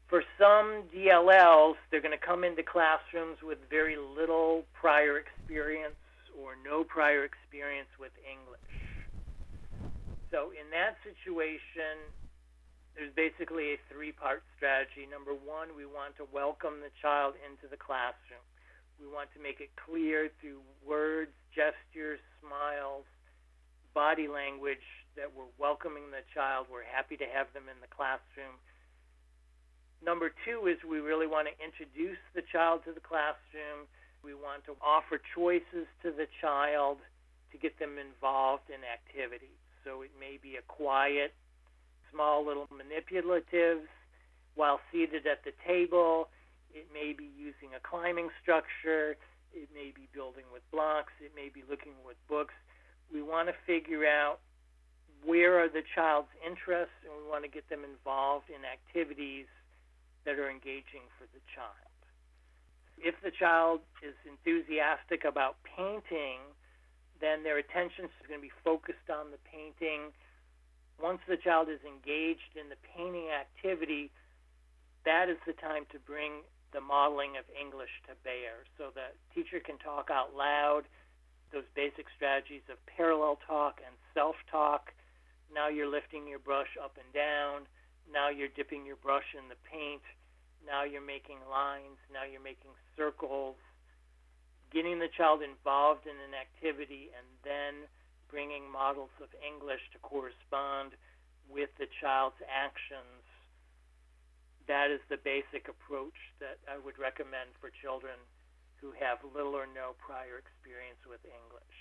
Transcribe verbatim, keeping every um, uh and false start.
For some D L Ls, they're going to come into classrooms with very little prior experience or no prior experience with English. So in that situation, there's basically a three-part strategy. Number one, we want to welcome the child into the classroom. We want to make it clear through words, gestures, smiles, body language that we're welcoming the child. We're happy to have them in the classroom. Number two is we really want to introduce the child to the classroom. We want to offer choices to the child to get them involved in activities. So it may be a quiet, small little manipulatives while seated at the table. It may be using a climbing structure. It may be building with blocks. It may be looking with books. We want to figure out where are the child's interests, and we want to get them involved in activities that are engaging for the child. If the child is enthusiastic about painting, then their attention is going to be focused on the painting. Once the child is engaged in the painting activity, that is the time to bring the modeling of English to bear. So the teacher can talk out loud, those basic strategies of parallel talk and self-talk. Now you're lifting your brush up and down. Now you're dipping your brush in the paint. Now you're making lines. Now you're making circles. Getting the child involved in an activity and then bringing models of English to correspond with the child's actions. That is the basic approach that I would recommend for children who have little or no prior experience with English.